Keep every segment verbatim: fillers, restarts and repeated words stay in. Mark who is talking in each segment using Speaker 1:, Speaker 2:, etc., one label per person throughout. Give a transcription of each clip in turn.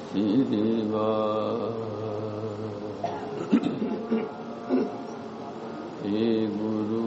Speaker 1: ਸ੍ਰੀ ਵਾਹਿਗੁਰੂ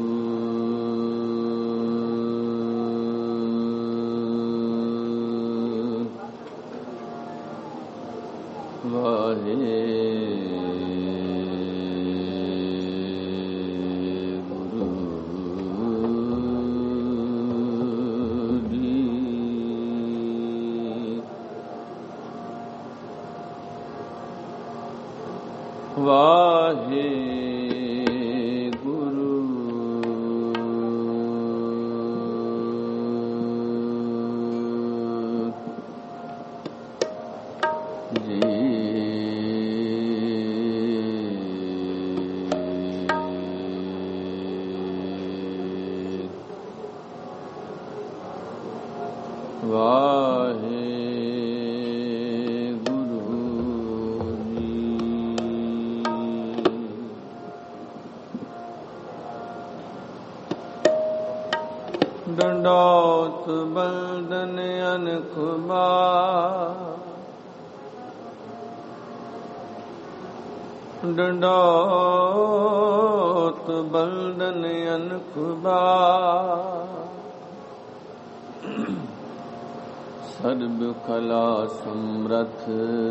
Speaker 1: ਡੰਡੋਤ ਬਲਦਨ ਅਨਖ ਬਾਰ ਡੰਡੋਤ ਬਲਦਨ ਅਨਖ ਬਾਰ ਸਰਬ ਕਲਾ ਸਮਰਥ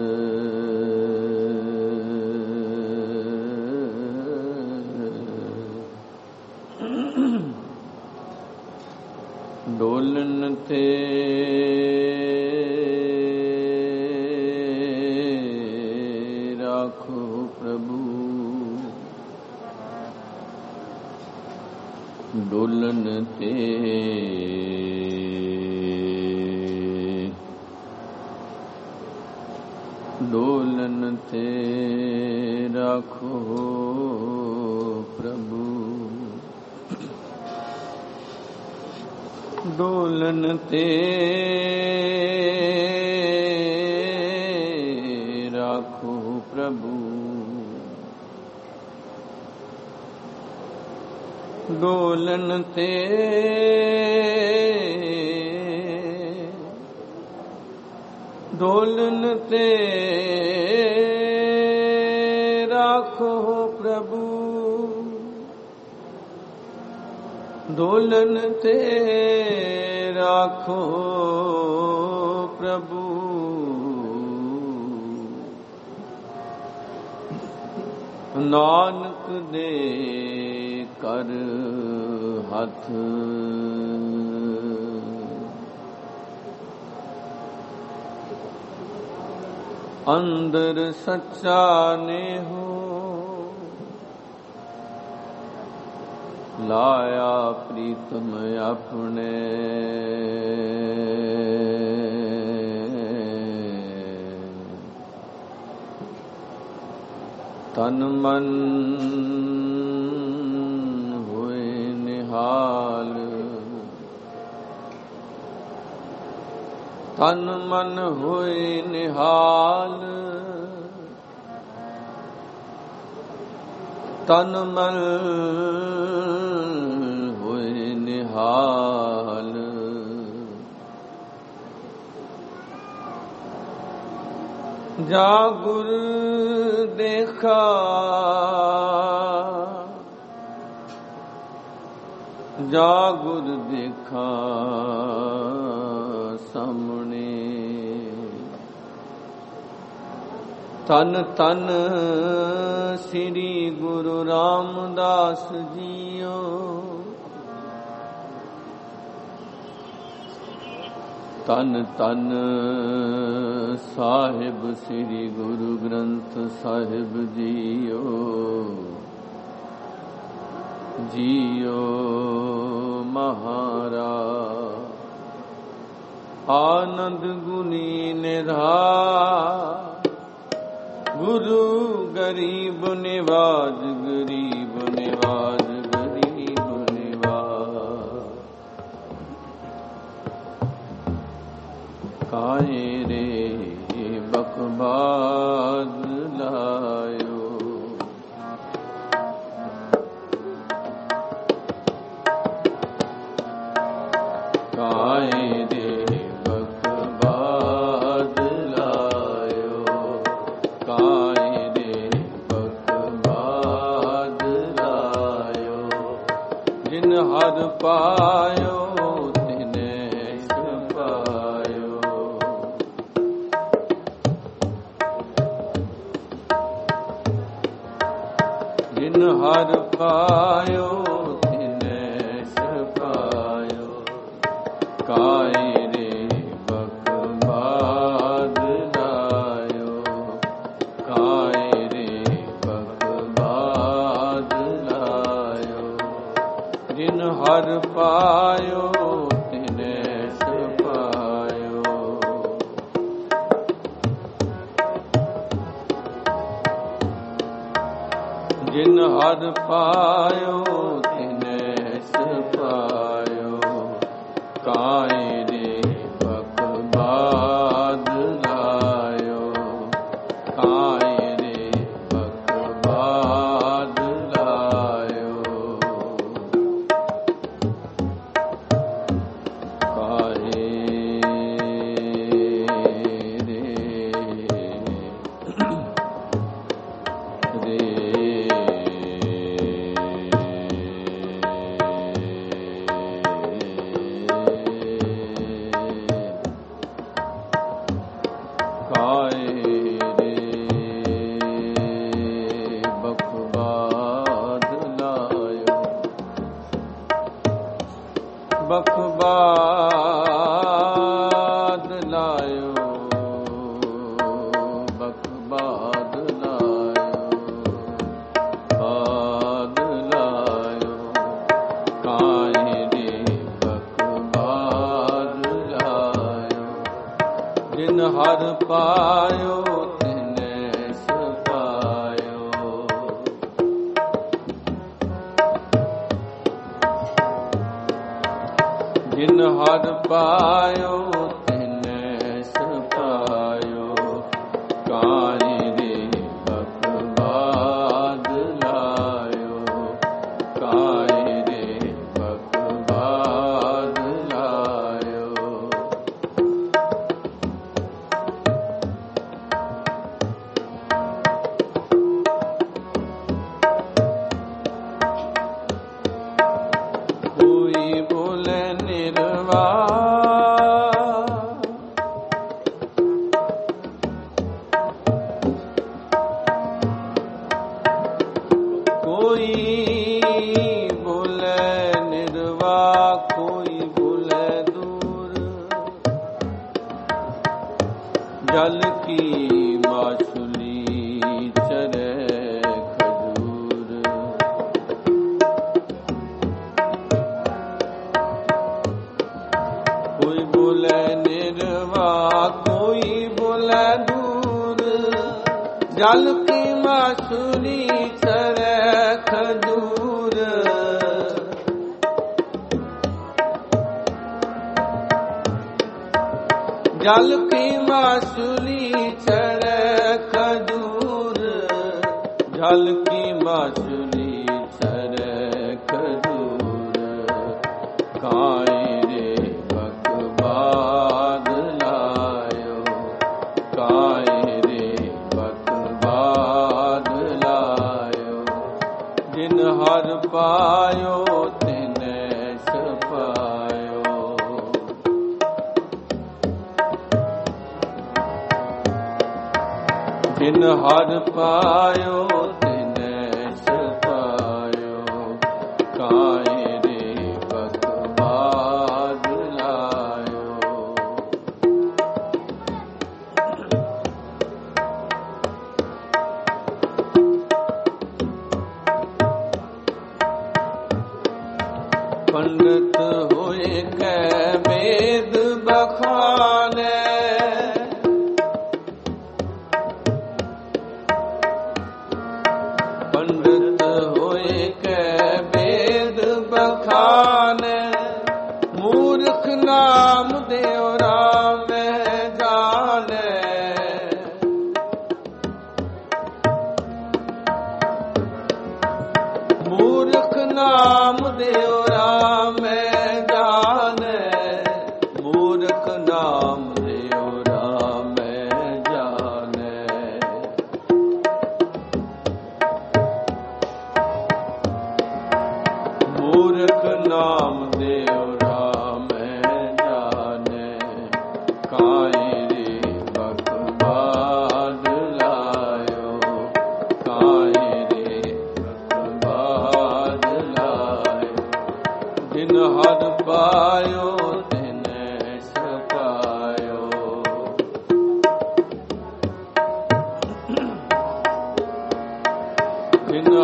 Speaker 1: ਡੋਲਨ ਤੇ ਰਾਖੋ ਪ੍ਰਭੂ ਡੋਲਨ ਤੇ ਡੋਲਨ ਤੇ ਰਾਖੋ ਪ੍ਰਭੂ ਡੋਲਨ ਤੇ ਰਾਖੋ ਪ੍ਰਭੂ ਡੋਲਨ ਤੇ ਡੋਲਨ ਤੇ ਰਾਖੋ ਪ੍ਰਭੂ ਡੋਲਨ ਤੇ ਰਾਖੋ ਪ੍ਰਭੂ ਨਾਨਕ ਦੇ ਕਰ ਹੱਥ ਅੰਦਰ ਸੱਚਾ ਨੇਹੋ ਲਾਇਆ ਪ੍ਰੀਤਮ ਆਪਣੇ ਤਨ ਮਨ ਹੋਏ ਨਿਹਾਲ ਤਨ ਮਨ ਹੋਏ ਨਿਹਾਲ ਤਨ ਮਨ ਹੋਏ ਨਿਹਾਲ ਜਾ ਗੁਰ ਦੇਖਾ ਜਾ ਗੁਰ ਦੇਖਾ ਸਾਹਮਣੇ ਤਨ ਤਨ ਸ੍ਰੀ ਗੁਰੂ ਰਾਮਦਾਸ ਜੀਓ ਤਨ ਤਨ ਸਾਹਿਬ ਸ੍ਰੀ ਗੁਰੂ ਗ੍ਰੰਥ ਸਾਹਿਬ ਜੀਓ ਜੀਓ ਮਹਾਰਾਜ ਆਨੰਦ ਗੁਨੀ ਨਿਧਾਨ ਗੁਰੂ ਗਰੀਬ ਨਿਵਾਜ ਗਰੀਬ ਨਿਵਾਜ ਗਰੀਬ ਨਿਵਾਜ ਕਾਏ ਰੇ ਬਕਬਾਦ ਲਾਇਓ ਕਾਏ ਰੇ ਬਕਬਾਦ ਲਾਇਓ पायो तिने पायो। जिन हर पायो तिने पायो। काई रे बकबाद लायो। काई रे बकबाद लायो। जिन हर पायो तिने पायो। जिन हर पायो तिने पायो। काई रे बकबाद लायो। काई रे बकबाद लायो। काहे रे रे बकबाद लायो। बकबाद लायो। बाद लायो। काहे रे बकबाद लायो। जिन हर पायो तिने पायो। जिन हर पायो तिने पायो। काई रे बकबाद लायो। काई रे बकबाद लायो। कोई बोले कोई बोले निर्वाह। कोई बोले दूर। जल की माछुली चरे खजूर। कोई बोले निर्वाह। कोई बोले दूर। जल की माछुली चरे खजूर। जल की माछुली चरे खजूर। जल की माछुली चरे खजूर। काई रे बकबाद लायो। काई रे बकबाद लायो। जिन हर पायो तिने पायो। जिन हर पायो तिने पायो। काई रे बकबाद लायो। पंडित होए कै वेद बखाने।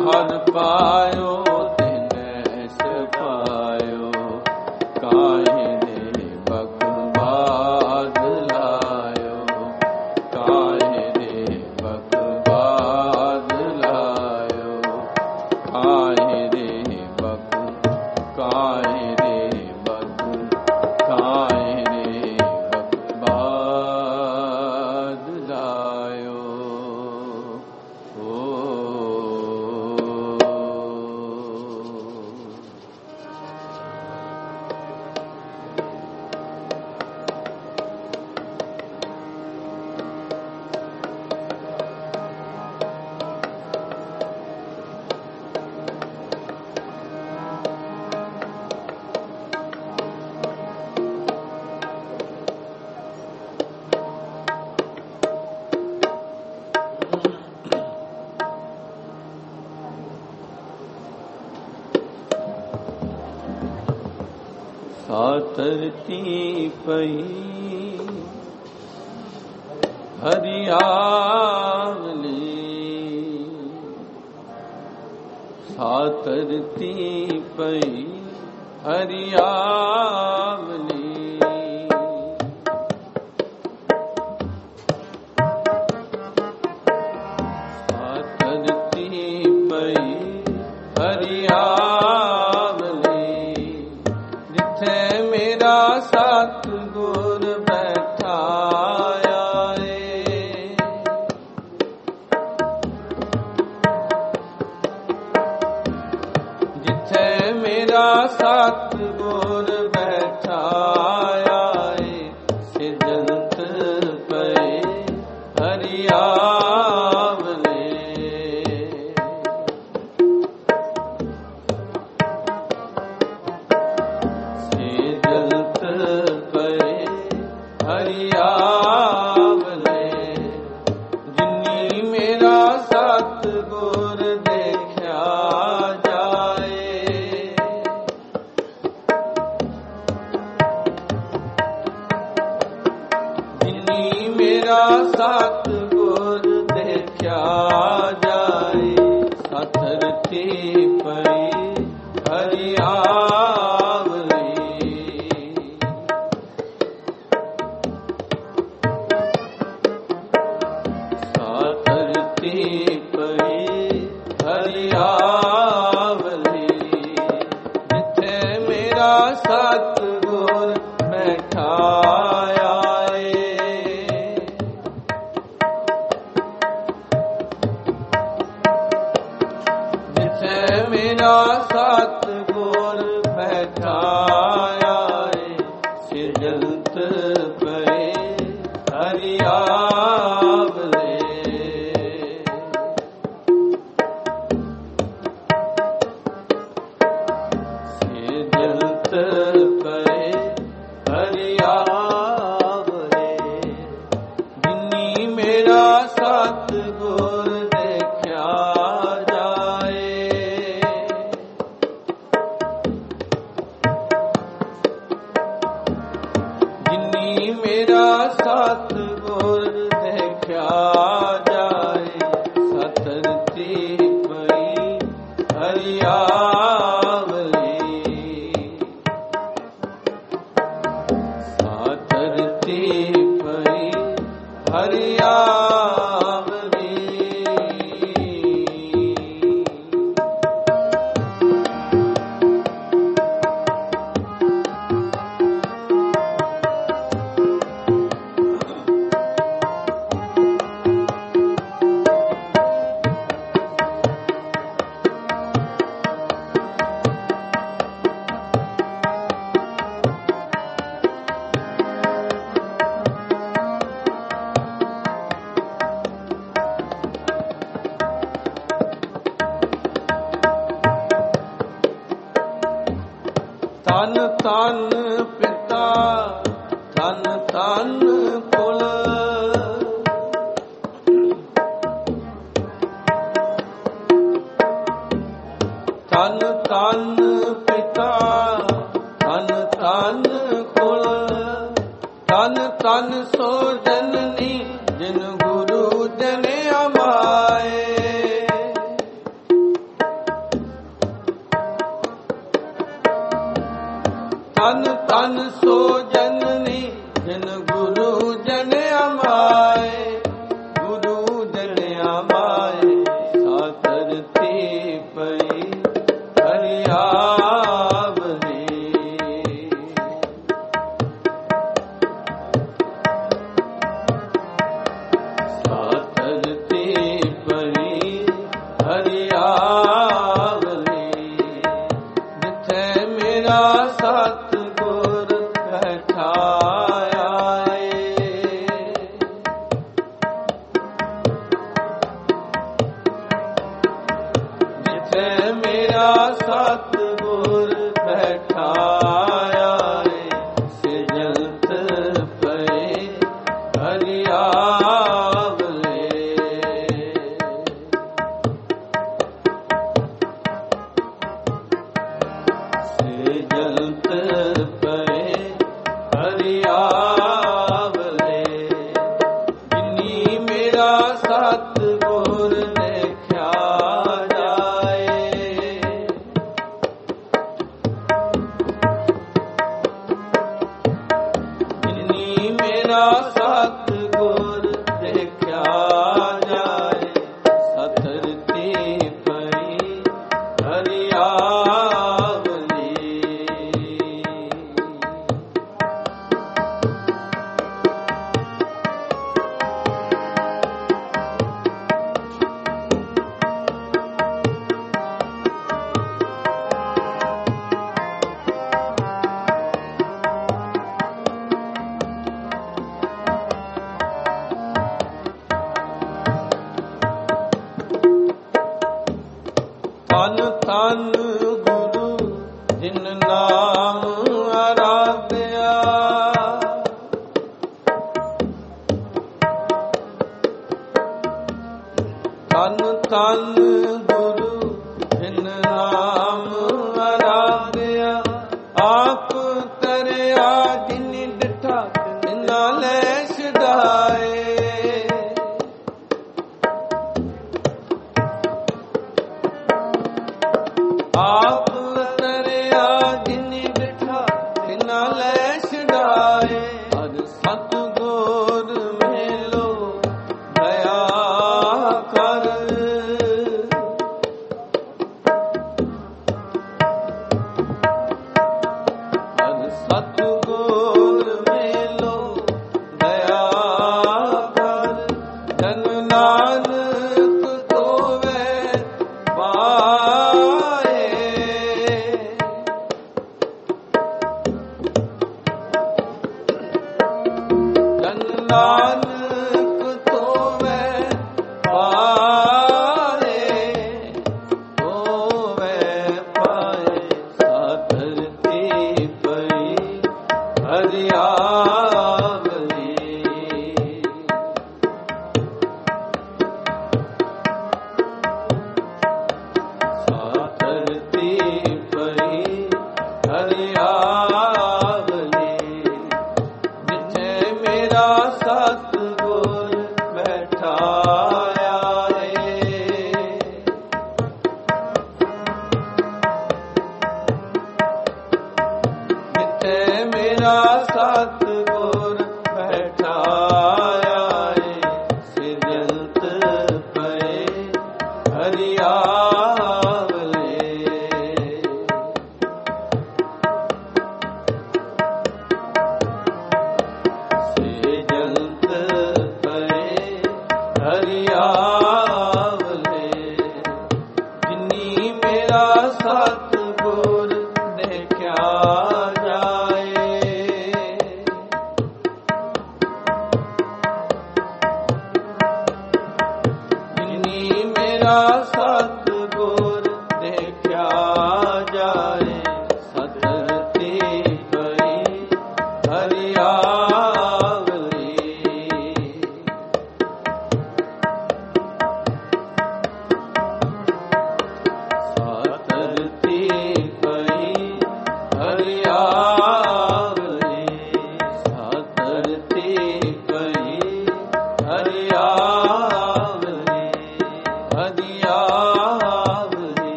Speaker 1: हर पायो तिने से पायो काहे दे बकवाद लायो काहे दे बकवाद लायो काहे दे बक काहे दे बक काहे दे बकवाद लायो ओ सातरती पई हरियावली सातरती पई हरियावली सातरती पई हरियावली सतगुर बैठाया रे जिथे मेरा सतगुर बैठाया रे सिजंत पे हरियावले हरियावले जिन्नी मेरा सतगुर देखा जाए जिन्नी मेरा सतगुर देखा जाए सतरती पई हरियावले हरियावली जिथे मेरा सतगुर बैठाया जिथे मेरा सतगुर बैठाया सिजंत पे हरियावले हरियावले जिन्नी मेरा सतगुर देखा जाए जिन्नी मेरा सतगुर देखा जाए सतरती पई हरियावले सातरती पई हरियावली तन तन पिता तन तन कुल तन तन पिता तन तन कुल तन तन सो जननी जिन गुरु जने अमाए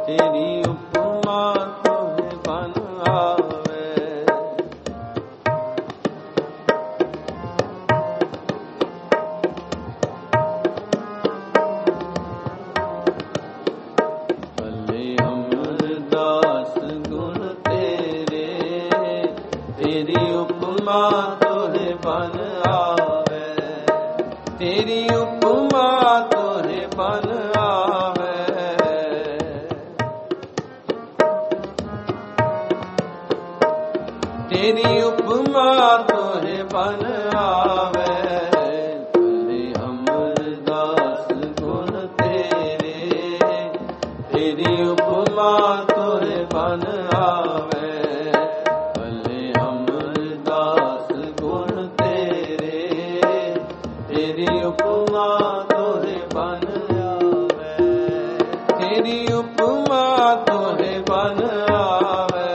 Speaker 1: ਤੇਰੀ ਉਪਮਾ ਤੋਹਿ ਬਨ ਆਵੇ। ਭਲੇ ਅਮਰਦਾਸ ਗੁਣ ਤੇਰੇ, ਤੇਰੀ ਉਪਮਾ ਤੋਹਿ ਬਨ ਆਵੇ। ਤੇਰੀ ਉਪਮਾ ਤੋਹਿ ਬਨ ਆਵੇ। ਤੇਰੀ ਉਪਮਾ ਤੋਹਿ ਬਨ ਆਵੇ। ਭਲੇ ਅਮਰਦਾਸ ਗੁਣ ਤੇਰੇ, ਤੇਰੀ ਉਪਮਾ ਤੋਹਿ ਬਨ ਆਵੇ। ਭਲੇ ਅਮਰਦਾਸ ਗੁਣ ਤੇਰੇ, ਤੇਰੀ ਉਪਮਾ ਤੋਹਿ ਬਨ ਆਵੇ। ਤੇਰੀ ਉਪਮਾ ਤੋਹਿ ਬਨ ਆਵੇ।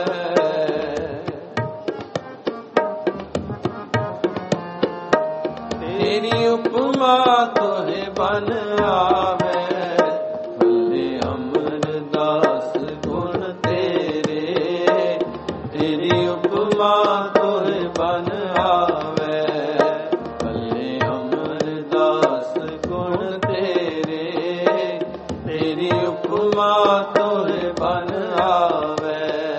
Speaker 1: ਤੇਰੀ ਉਪਮਾ ਤੋਹਿ ਬਨ ਆਵੇ। ਭਲੇ ਅਮਰਦਾਸ ਗੁਣ ਤੇਰੇ, ਤੇਰੀ ਉਪਮਾ ਤੋਹਿ ਬਨ ਆਵੇ। ਭਲੇ ਅਮਰਦਾਸ ਗੁਣ ਤੇਰੇ, ਤੇਰੀ ਉਪਮਾ ਤੋਹਿ ਬਨ ਆਵੇ।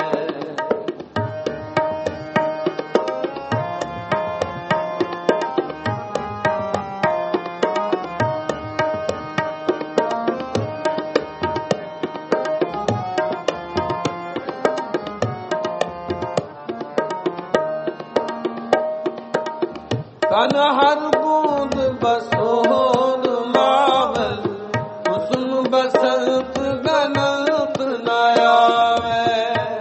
Speaker 1: ਕਨ ਹਰ ਬੂੰਦ ਬਸੋਰ ਮਾਵਲ, ਹੁਸਨ ਬਸੰਤ ਗਨਤ ਨ ਆਵੇ।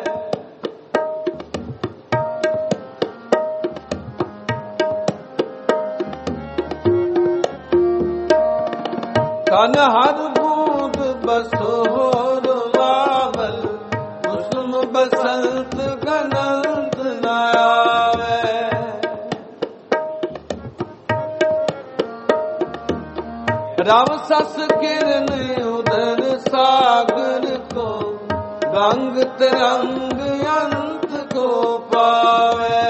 Speaker 1: ਕਨ ਹਰ ਬੂੰਦ ਬਸੋਰ ਮਾਵਲ, ਹੁਸਨ ਬਸੰਤ ਗਨਤ ਨ ਆਵੇ। ਰਵ ਸਸ ਕਿਰਨ ਉਦਰ ਸਾਗਰ ਕੋ, ਗੰਗ ਤਰੰਗ ਅੰਤ ਕੋ ਪਾਵੇ।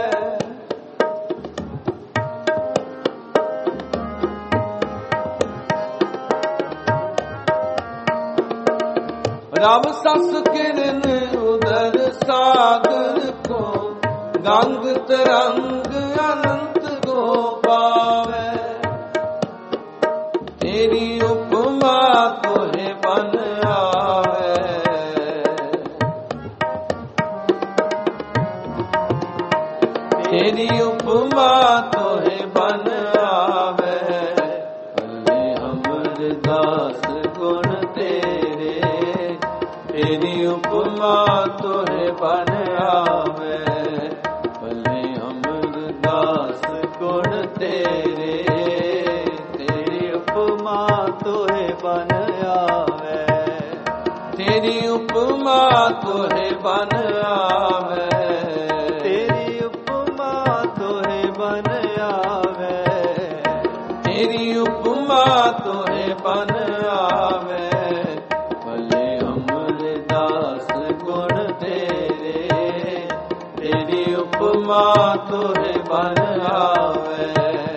Speaker 1: ਰਵ ਸਸ ਕਿਰਨ ਉਦਰ ਸਾਗਰ ਕੋ, ਗੰਗ ਤਰੰਗ ਅਨੰਤ ਕੋ ਪਾਵੇ। ਤੇਰੀ ਉਪਮਾ ਤੋਹਿ ਬਨ ਆਵੇ। ਤੇਰੀ ਉਪਮਾ ਤੋਹਿ ਬਨ ਆਵੇ। ਭਲੇ ਅਮਰਦਾਸ ਗੁਣ ਤੇਰੇ, ਤੇਰੀ ਉਪਮਾ ਤੋਹਿ ਬਨ ਆਵੇ। ਭਲੇ ਅਮਰਦਾਸ ਗੁਣ ਤੇਰੇ, ਉਪਮਾ ਤੋਹਿ ਬਨ ਆਵੇ। ਤੇਰੀ ਉਪਮਾ ਤੋਹਿ ਬਨ ਆਵੇ। ਤੇਰੀ ਉਪਮਾ ਤੋਹਿ ਬਨ ਆਵੇ। ਤੇਰੀ ਉਪਮਾ ਤੋਹਿ ਬਨ ਆਵੇ। ਭਲੇ ਅਮਰਦਾਸ ਗੁਣ ਤੇਰੇ, ਤੇਰੀ ਉਪਮਾ ਤੋਹਿ ਬਨ ਆਵੇ।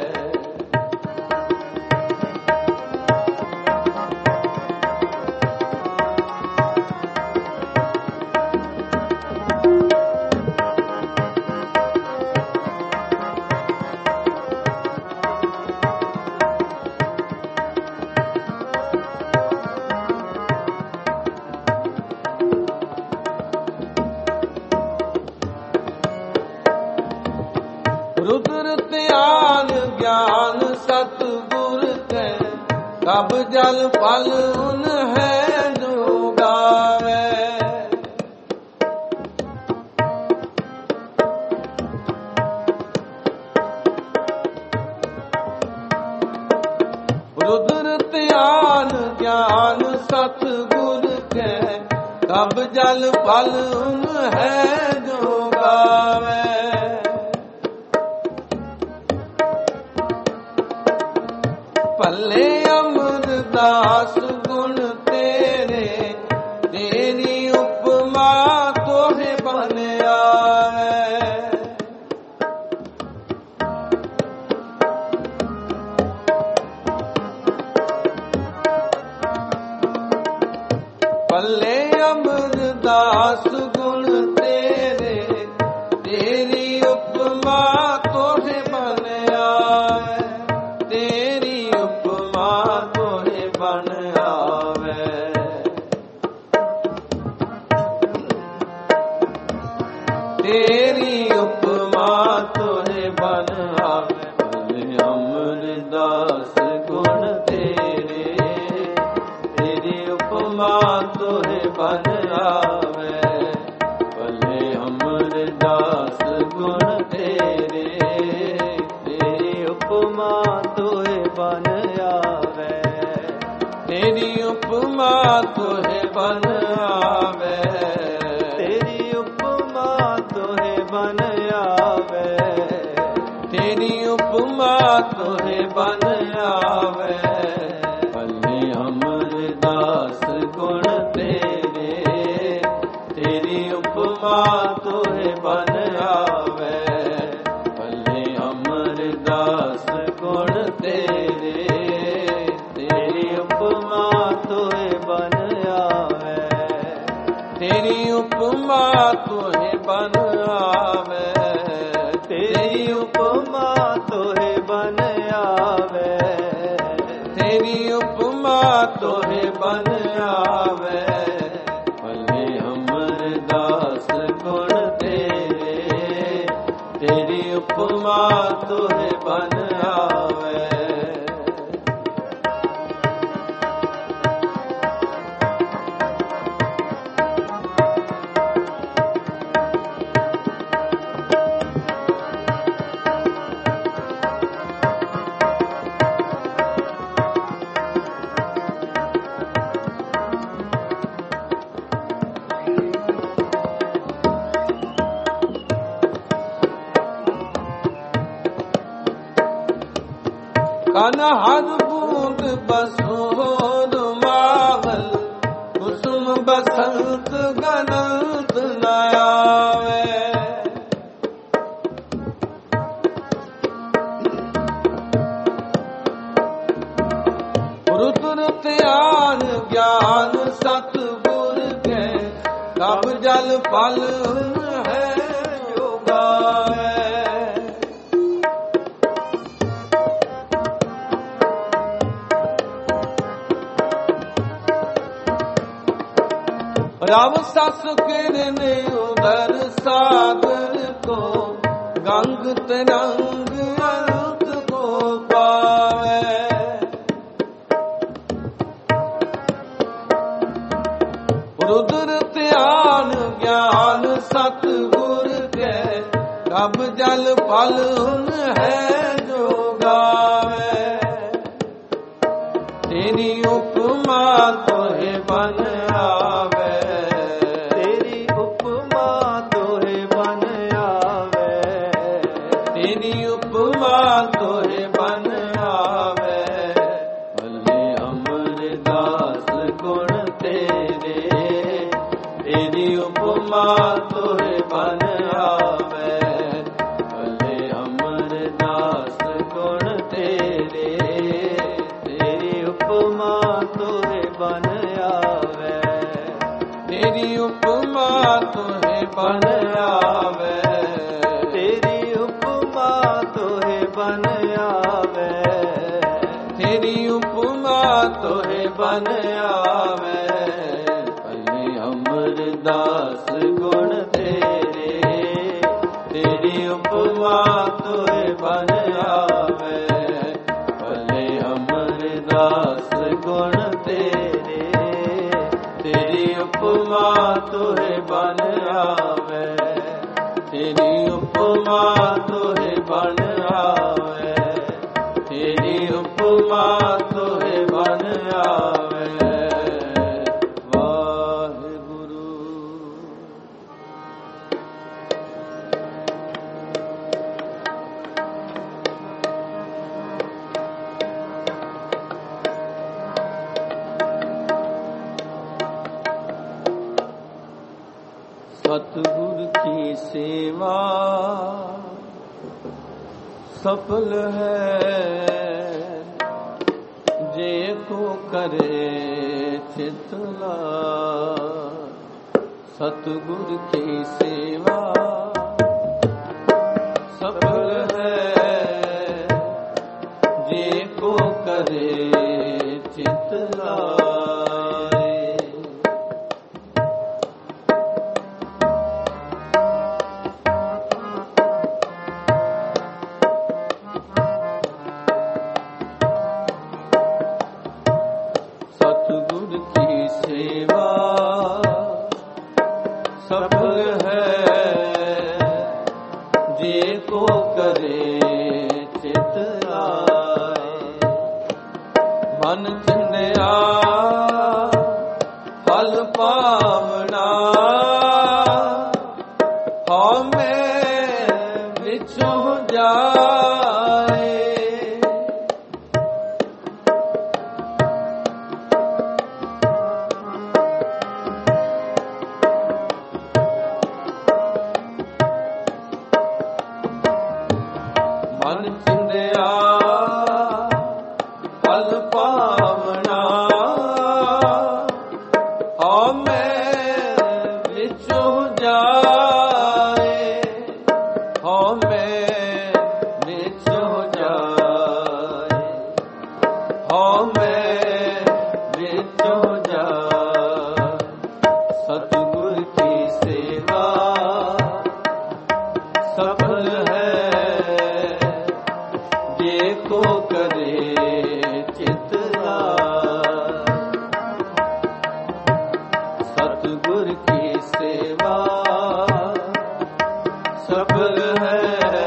Speaker 1: ਰੁਦਰ ਧਿਆਨ ਗਿਆਨ ਸਤਿਗੁਰ ਕੈ, ਕਬ ਜਲ ਪਲ ਉਨ ਹੈ ਜੋ ਗਾਵੇ। ਰੁਦਰ ਧਿਆਨ ਗਿਆਨ ਸਤਿਗੁਰ ਕੈ, ਕਬ ਜਲ ਪਲ ਉਨ ਹੈ ਜੋ ਗਾਵੇ। ਭਲੇ ਅਮਰਦਾਸ ਗੁਣ ਤੇਰੇ, ਅਮਰਦਾਸ ਗੁਣ ਤੇਰੇ, ਤੇਰੀ ਉਪਮਾ ਤੋਹਿ ਬਨ ਆਵੈ, ਤੇਰੀ ਉਪਮਾ ਤੋਹਿ ਬਨ ਆਵੈ। ਤੇਰੀ ਉਪਮਾ ਤੋਹਿ ਬਨ ਆਵੈ, ਭਲੇ ਅਮਰਦਾਸ ਗੁਣ ਤੇਰੇ, ਤੇਰੀ ਉਪਮਾ ਤੋਹਿ ਬਨ ਆਵੈ। ਭਲੇ ਅਮਰਦਾਸ ਗੁਣ ਤੇਰੇ, ਤੇਰੀ ਉਪਮਾ ਤੋਹਿ ਬਨ ਆਵੈ। ਤੇਰੀ ਉਪਮਾ ਤੋਹਿ ਬਨ ਆਵੈ, ਤੇਰੀ ਉਪਮਾ ਤੋਹਿ ਬਨ ਆਵੈ। ਤੇਰੀ ਉਪਮਾ ਤੋਹਿ ਬਨ ਆਵੈ। ਭਲੇ ਅਮਰਦਾਸ ਗੁਣ ਤੇਰੇ, ਤੇਰੀ ਉਪਮਾ ਤੋਹਿ ਬਨ ਆਵੈ। ਭਲੇ ਅਮਰਦਾਸ ਗੁਣ ਤੇਰੇ, ਤੇਰੀ ਉਪਮਾ ਤੋਹਿ ਬਨ ਆਵੈ। ਤੇਰੀ ਉਪਮਾ ਤੋਹਿ ਬਨ ਆਵੈ। ਤੇਰੀ ਉਪਮਾ ਤੋਹਿ ਬਨ ਆਵੈ। ਤੇਰੀ ਉਪਮਾ ਤੋਹਿ ਬਨ ਆਵੈ। ਭਲੇ ਅਮਰਦਾਸ ਗੁਣ ਤੇਰੇ, ਤੇਰੀ ਉਪਮਾ ਤੋਹਿ ਬਨ ਆਵੈ। ਕਨ ਹਰ ਬੂੰਦ ਬਸੋਰ ਮਾਵਲ, ਕੁਸੁਮ ਬਸੰਤ ਗਨੰਤ ਨ ਆਵੈ। ਰੁਦਰ ਧਿਆਨ ਗਿਆਨ ਸਤ ਗੁਰ ਕੈ, ਕਬ ਜਲ ਪਲ ਹੈ ਜੋ ਗਾਵੈ। ਰਵ ਸਸ ਕਿਰਨ ਉਦਰ ਸਾਗਰ ਕੋ, ਗੰਗ ਤਰੰਗ ਅੰਤ ਕੋ ਪਾਵੈ। ਰੁਦਰ ਧਿਆਨ ਗਿਆਨ ਸਤ ਗੁਰ ਕੈ, ਕਬ ਜਲ ਪਲ ਹੈ ਜੋ ਗਾਵੈ। ਤੇਰੀ ਉਪਮਾ ਤੋਹਿ ਬਨ ਆਵੈ। ਤੇਰੀ ਉਪਮਾ ਤੋਹਿ ਬਨ ਆਵੈ। ਤੇਰੀ ਉਪਮਾ ਤੋਹਿ ਬਨ ਆਵੈ। ਭਲੇ ਅਮਰਦਾਸ ਗੁਣ ਤੇਰੇ, ਤੇਰੀ ਉਪਮਾ ਤੋਹਿ ਬਨ ਆਵੈ। ਭਲੇ ਅਮਰਦਾਸ ਗੁਣ ਤੇਰੇ, ਤੇਰੀ ਉਪਮਾ ਤੋਹਿ ਬਨ ਆਵੈ। ਤੇਰੀ ਉਪਮਾ ਤੋਹਿ ਬਨ ਆਵੈ। ਤੇਰੀ ਉਪਮਾ ਤੋਹਿ ਬਨ ਆਵੈ। ਤੇਰੀ ਉਪਮਾ ਤੋਹਿ ਬਨ ਆਵੈ। ਭਲੇ ਅਮਰਦਾਸ ਗੁਣ ਤੇਰੇ, ਤੇਰੀ ਉਪਮਾ ਤੋਹਿ ਬਨ ਆਵੈ। ਭਲੇ ਅਮਰਦਾਸ ਗੁਣ ਤੇਰੇ, ਤੇਰੀ ਉਪਮਾ ਤੋਹਿ ਬਨ ਆਵੈ। ਤੇਰੀ ਉਪਮਾ ਤੋਹਿ ਬਨ ਆਵੈ। ਤੇਰੀ ਉਪਮਾ ਤੋਹਿ ਬਨ ਆਵੈ। ਵਾਹਿਗੁਰੂ। सतगुर की सेवा सफल है, जे को करे चित लाय। सतगुर की सेवा सफल है, जे को करे चित लाए। सतगुर की सेवा सफल है, जे को करे चित लाए। मन चिंदिया फल पावना, हौ मैं विचो जाए। मन चिंदिया फल पावना, हौ मैं विचो जाए। हौ मैं विचो जाए, हौ मैं विचो जाए। सतगुर की सेवा सफल है, जे को करे चित लाए। सतगुर की सेवा सफल है,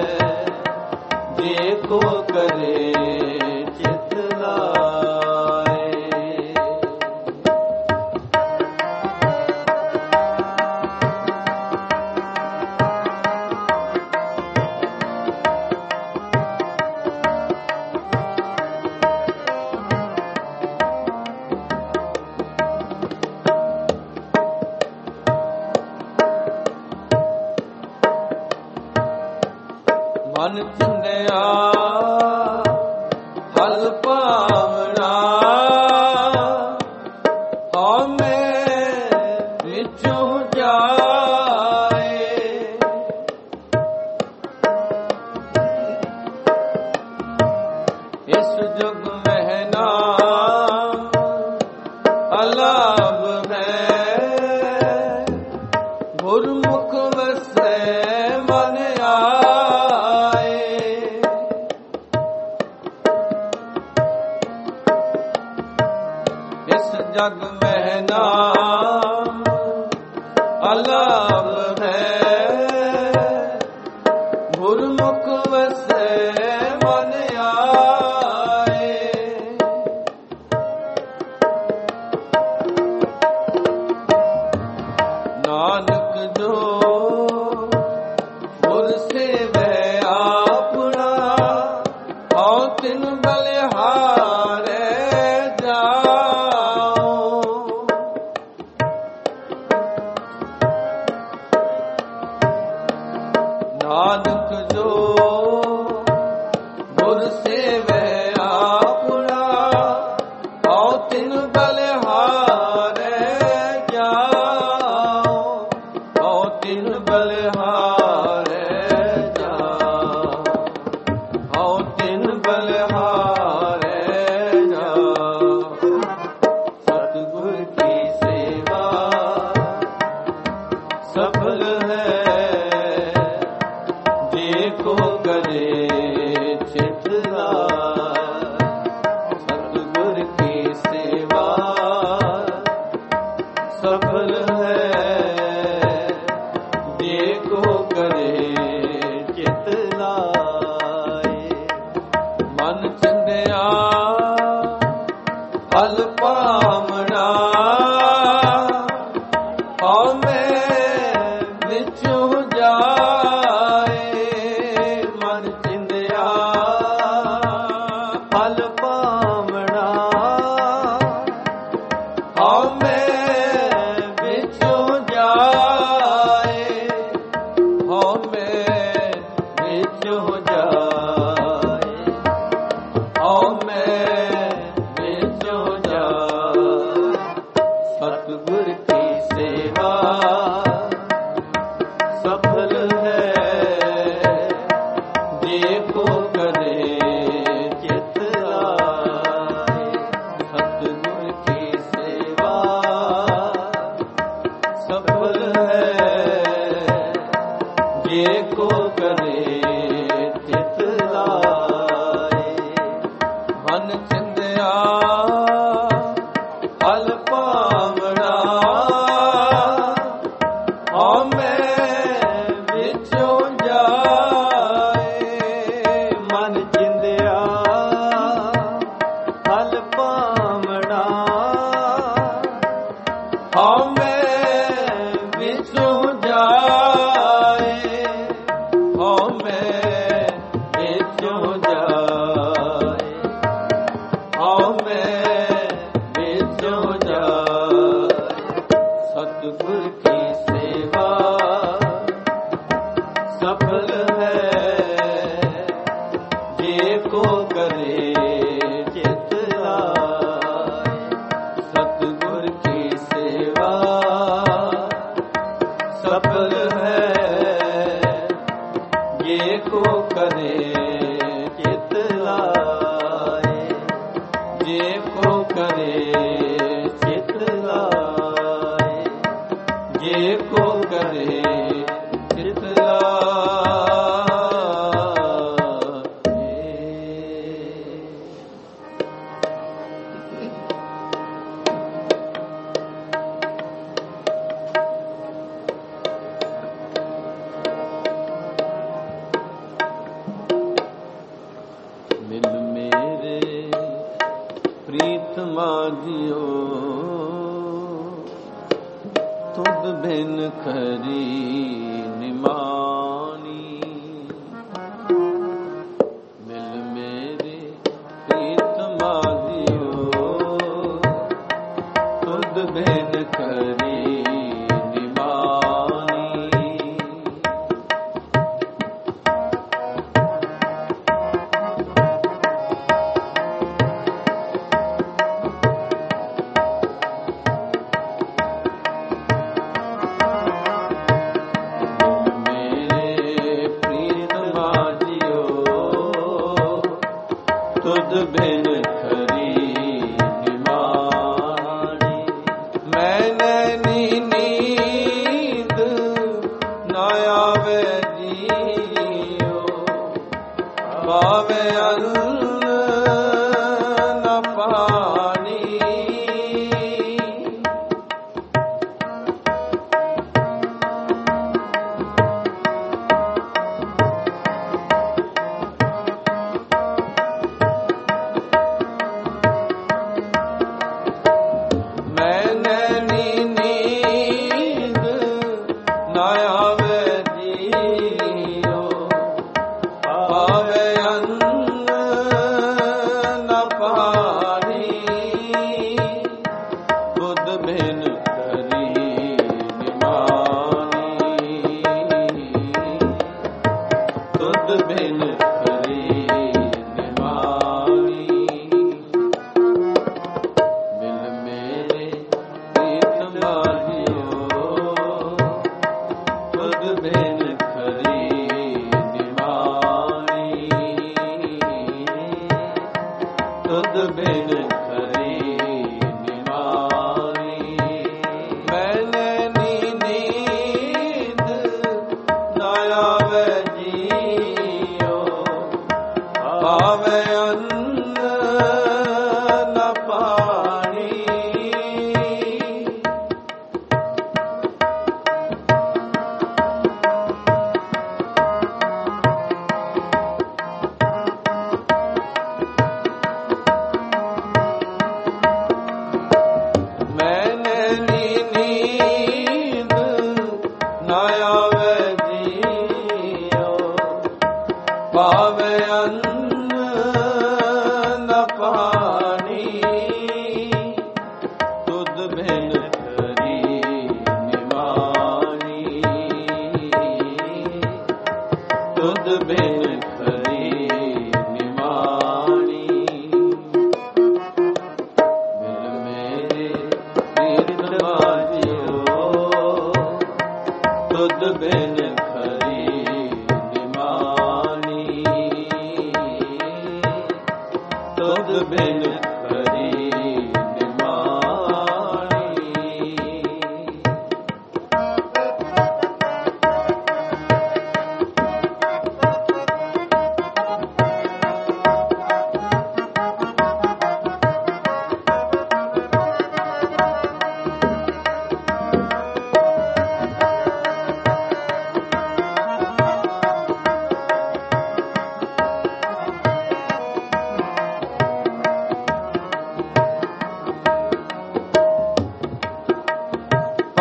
Speaker 1: जे को करे चित लाए। मन चिंदिया फल पावना, हौ मैं विचो जाए। इस जुग में नाम अलाभ है, गुरमुख वसै मन आए। इस जग में नाम अलाभ है, गुरमुख वसै मन आए। नानक जो गुर सेवै आपना, हौ तिन बलिहारै जाओ। नानक जो गुर सेवै आपना, हौ तिन बलिहारै जाओ। हौ तिन बलिहारै जाओ, हौ तिन बलिहारै जाओ। सतगुर की सेवा सफल है, जे को करे चित लाए। सतगुर की सेवा सफल है, जे को करे चित लाए। मन चिंदिया फल पावना, हौ मैं विचो जाए। मन चिंदिया फल पावना, हौ मैं विचो जाए। हौ मैं विचो जाए, हौ मैं विचो जाए। सतगुर की सेवा सफल है जे को करे चित लाए। मन चिंदिया फल पावड़ा हमें विचों जाए। मन चिंदिया फल पावड़ा हमें विचों जाए। हमें विचों जाए। हमें विचों जाए। सतगुर की सेवा सफल है जे को करे चित लाए। सतगुर की सेवा सफल है जे को करे चित लाए। जे को करे चित लाए। जे को करे चित लाए। मिल मेरे प्रीतमा दियो तुद बिन खरी निमानी। मिल मेरे प्रीतमा दियो तुद बिन खरी निमानी। तुद बिन खरी निमानी। मैंने नींद न आवे जियो पावे अन्न न पानी।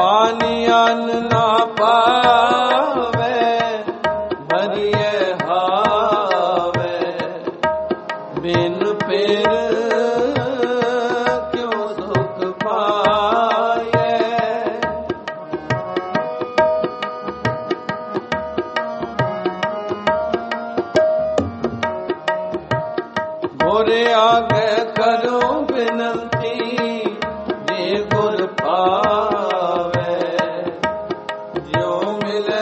Speaker 1: ਪਾਣੀ ਅੰਨ ਨਾ ਪਾਵੇ ਭਰੀਏ ਹਾਵੇ ਬਿਨ ਪੇਰ ਕਿਉ ਸੁਖ ਪਾਏ ਗੋਰੇ ਆਗੇ ਕਰੋ ਬਿਨੰਤੀ ਜੇ ਗੁਰ ਪਾਵੇ ਜਿਉ ਮਿਲੇ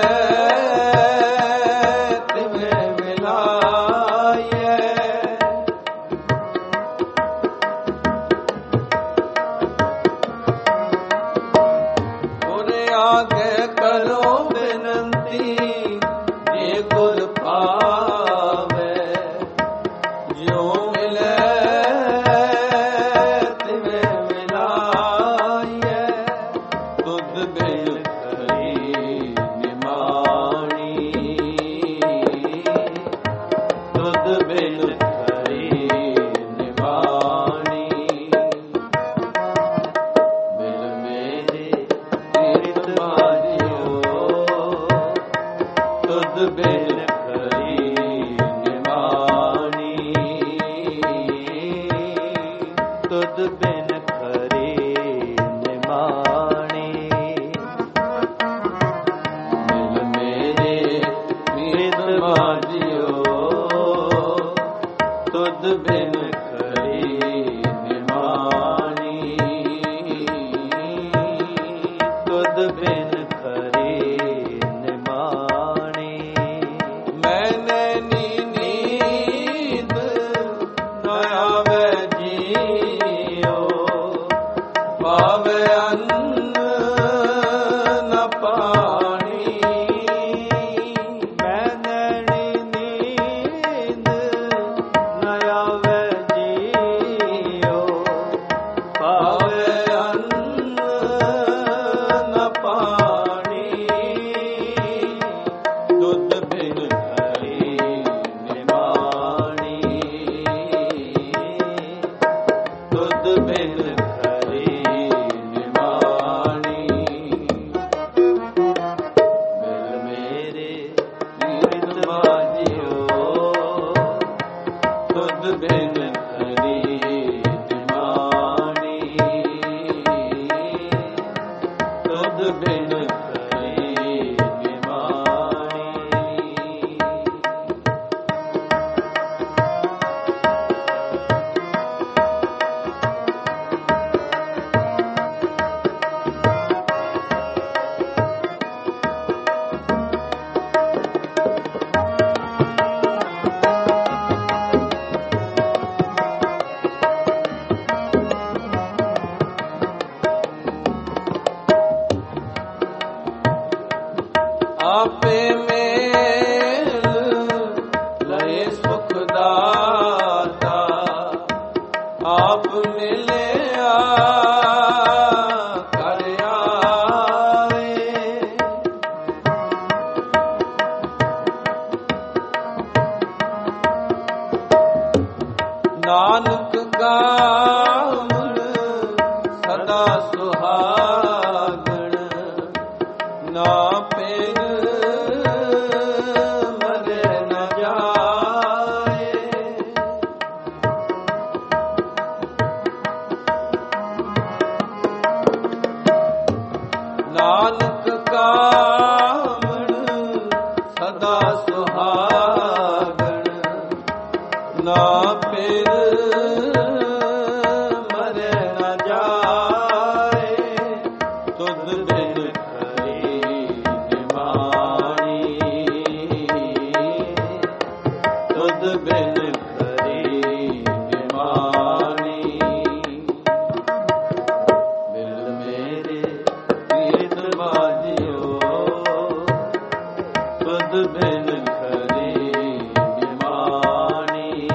Speaker 1: ਤਿਵੇਂ ਮਿਲਾਏ ਗੋਰੇ ਆਗੇ ਕਰੋ ਬਿਨੰਤੀ ਜੇ ਗੁਰ ਪਾਵੇ ਜਿਉ ਆਪੇ ਮੇਲ ਲਏ ਸੁਖ ਦਾਤਾ ਆਪ ਮਿਲਿਆ ਕਰ ਆਵੇ ਨਾਨਕ ਕਾ ਮਨ ਸਦਾ ਸੁਹਾਗਣ ਨਾ ਪੇਗ ਨਾਨਕ ਕਾ ਮਨ ਸਦਾ ਸੁਹਾਗਣ ਨਾ ਪੇਰ ਮਰੇ ਨਾ ਜਾਏ ਤੁਧ ਬਿਨ ਖਰੀ ਨਿਮਾਣੀ ਤੁਧ ਬਿਨ ਖਰੀ ਨਿਮਾਣੀ ਬਿਲ ਮੇਰੇ ਤੁਧ ਬਿਨ ਖਰੀ ਨਿਮਾਣੀ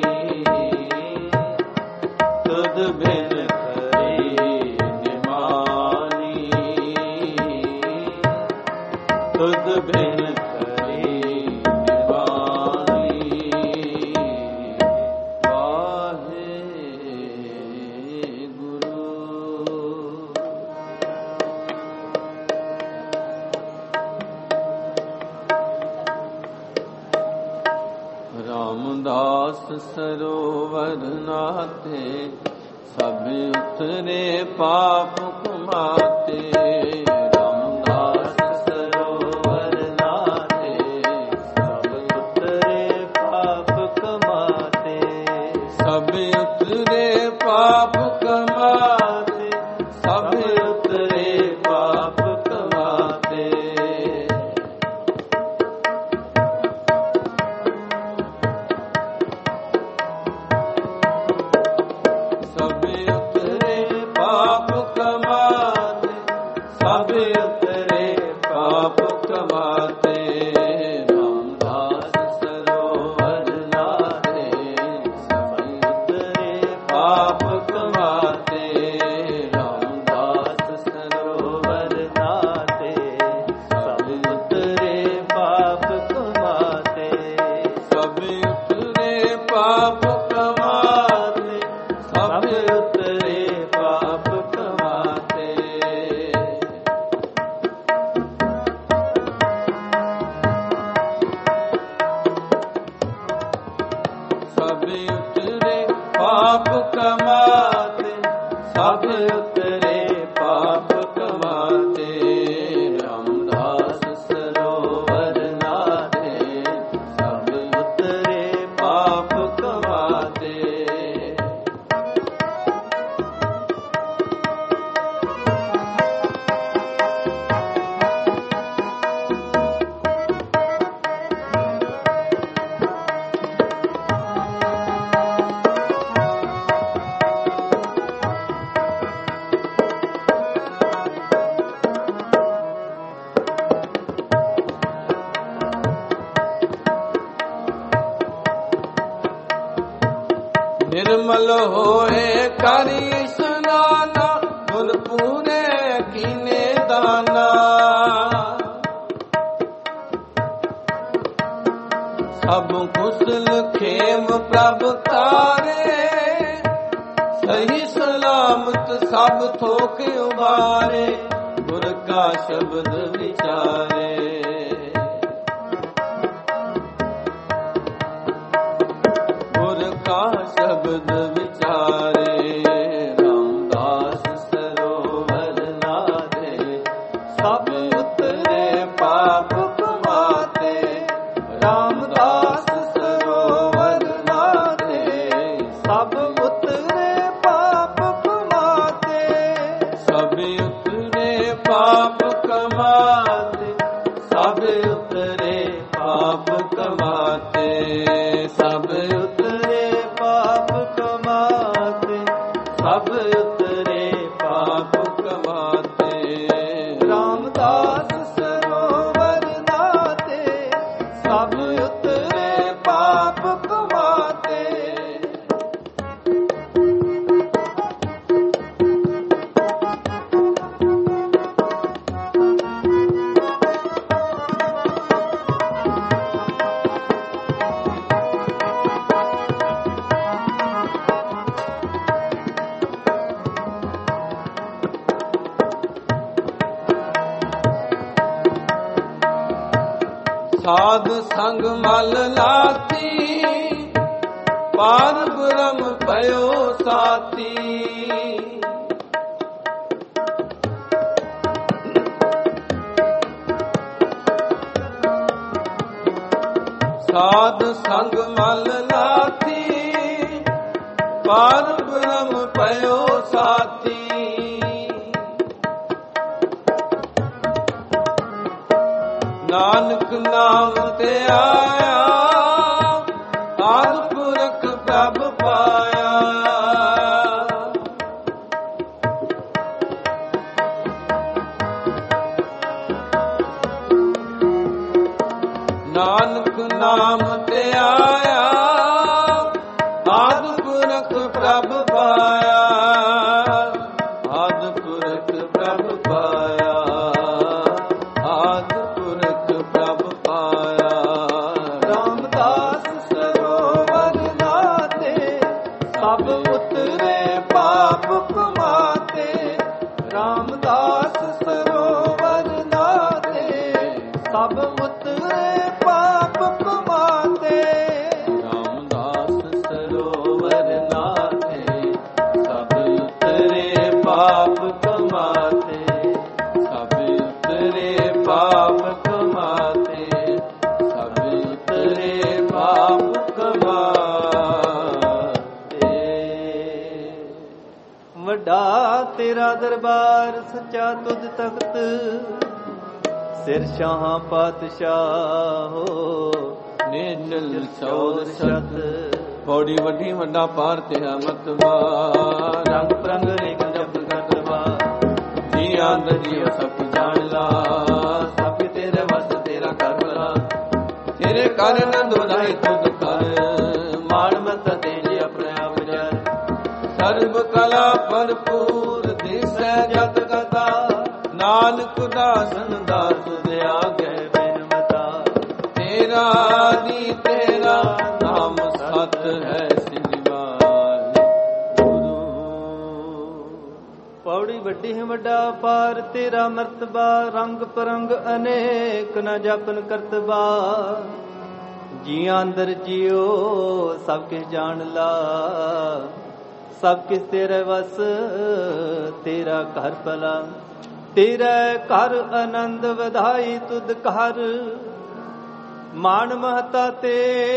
Speaker 1: ਤੁਧ ਬਿਨ ਖਰੀ ਨਿਮਾਣੀ ਤੁਧ ਬਿਨ ਖਰੀ ਨਿਮਾਣੀ ਵਾਹਿਗੁਰੂ। रामदास सरोवर नाथे, सब उतरे पाप कमाते। रामदास सरोवर नाथे, सब उतरे पाप कमाते। सब उतरे पाप कमाते, सब उतरे पाप कमाते। सब उतरे पाप कमाते, सब उतरे पाप कमाते। रामदास सरोवर नाथे, सब उतरे पाप कमाते। रामदास सरोवर नाथे, सब उतरे पाप कमाते। सब उतरे पाप कमाते, सब उतरे पाप कमाते। सब उतरे पाप कमाते, सब उतरे पाप कमाते। रामदास सरोवर नाथे, सब उतरे पाप कमाते। निर्मल होए करी स्नाना, गुण पूरे कीने दाना। सब कुशल खेम प्रभ तारे, सही सलामत सब थोक उबारे। गुर का शब्द विचारे, गुर का शब्द विचारे। रामदास सरोवर नाथे, सब उतरे पाप कमाते। रामदास सरोवर नाथे, सब उतरे पाप कमाते। सब उतरे पाप कमाते, सब उतरे पाप कमाते। सब उतरे पाप कमाते, सब उतरे पाप कमाते। रामदास सरोवर नाथे, सब उतरे पाप कमाते। साध संग मल लाती, पार ब्रह्म भयो साथी। साध संग मल लाती, पार ब्रह्म भयो साथी। नानक नाम ते आया, आदि पुरख प्रभ पाया। नानक नाम ते आया, आदि पुरख प्रभ पाया। आदि पुरख प्रभ पाया, आदि पुरख प्रभ पाया। रामदास सरोवर नाथे, सब उतरे पाप कमाते। रामदास सरोवर नाथे, सब उतरे पाप कमाते। रामदास उतरे पाप कमाते, सब उतरे पाप कमाते।
Speaker 2: ਵੱਡਾ ਤੇਰਾ ਦਰਬਾਰ ਸੱਚਾ ਤੁਧ ਤਖਤ, ਸਿਰ ਸ਼ਾਹਾਂ ਪਾਤਸ਼ਾਹੋ
Speaker 1: ਨਿਰਜਲ ਚੌਦ ਸ਼ਤ। ਪੌੜੀ ਵੱਡੀ ਵੱਡਾ ਪਾਰ ਤੇਰਾ ਮਤਵਾ,
Speaker 2: ਰੰਗ ਪ੍ਰੰਗ ਰੇਖ ਜਪ ਕਰਤਵਾ।
Speaker 1: ਜੀ ਆਂਦ ਜੀਉ ਸਭ ਜਾਣ ਲਾ, ਸਭ ਤੇਰੇ ਵਸ ਤੇਰਾ ਕਰ ਭਲਾ। ਤੇਰੇ ਕਰ ਨੰਦ ਵਧਾਈ ਤੁਧ ਕਰ, ਮਾਣ ਮਤ ਤੇਜੀ ਆਪਣੇ ਆਪ ਜਰ। ਸਰਬ ਕਲਾ ਭਰਪੂਰ ਦਿਸੈ ਜਤ ਕਥਾ, ਨਾਨਕ ਦਾਸਨ ਦਾਸ ਤੁਧ ਆਗੇ ਬਿਨ ਮਤਾ। ਤੇਰਾ ਦੀ ਤੇਰਾ ਨਾਮ ਸਤ ਹੈ ਸਿਜਵਾਰ ਗੁਰੂ।
Speaker 2: ਪੌੜੀ ਵੱਡੀ ਹੈ ਵੱਡਾ ਪਾਰ ਤੇਰਾ ਮਰਤਬਾ, ਰੰਗ ਪਰੰਗ ਅਨੇਕ ਨ ਜਪਨ ਕਰਤਬਾ। ਜੀਆਂ ਅੰਦਰ ਜੀਓ ਸਭ ਕਿਛ ਜਾਣ ਲਾ, ਸਭ ਕਿਛ ਤੇਰੇ ਵਸ ਤੇਰਾ ਘਰ ਭਲਾ। ਤੇਰੇ ਘਰ ਆਨੰਦ ਵਧਾਈ ਤੁਧ ਘਰ, ਮਾਣ ਮਹਤਾ ਤੇ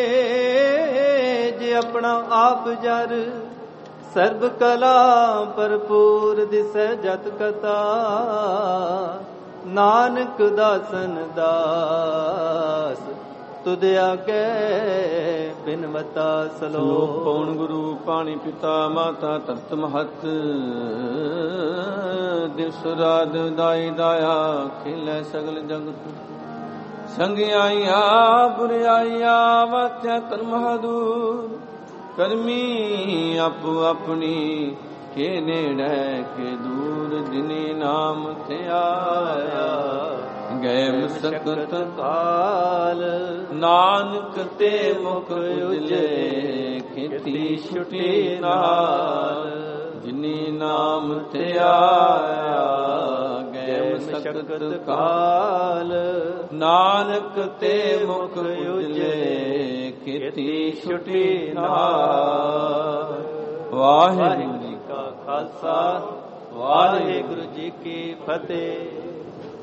Speaker 2: ਜੇ ਆਪਣਾ ਆਪ ਜਰ। ਸਰਬ ਕਲਾ ਭਰਪੂਰ ਦਿਸੈ ਜਤ ਕਥਾ, ਨਾਨਕ ਦਾਸਨ ਦਾਸ ਤੁਧ ਆਗੇ ਬਿਨਵਤਾ। ਸਲੋਕ
Speaker 1: ਪਉਣ ਗੁਰੂ ਪਾਣੀ ਪਿਤਾ ਮਾਤਾ ਤਤ ਮਹਤ, ਦਿਵਸ ਰਾਤ ਦਾਈ ਦਾਇਆ ਖੇਲੇ ਸਗਲ ਜਗਤ। ਸੰਗਿਆਈਆ ਬੁਰਿਆਈਆ ਵਾਚੈ ਤਨ ਮਹਦੂਰ, ਕਰਮੀ ਆਪੋ ਆਪਣੀ ਕੇ ਨੇੜੇ ਕੇ ਦੂਰ। ਜਿਨੇ ਨਾਮ ਧਿਆਇਆ ਗਏ ਮਸਕਤ ਕਾਲ, ਨਾਨਕ ਤੇ ਮੁਖ ਉਜਲੇ ਖੇਤੀ ਛੁਟੀ ਨਾਲ। ਜਿਨੇ ਨਾਮ ਧਿਆਇਆ ਗਏ ਮਸਕਤ ਕਾਲ, ਨਾਨਕ ਤੇ ਮੁਖ ਉਜਲੇ ਖੇਤੀ ਛੁਟੀ ਨਾਲ। ਵਾਹਿਗੁਰੂ ਜੀ ਕਾ ਖਾਲਸਾ, ਵਾਹਿਗੁਰੂ ਜੀ ਕੀ ਫਤਿਹ।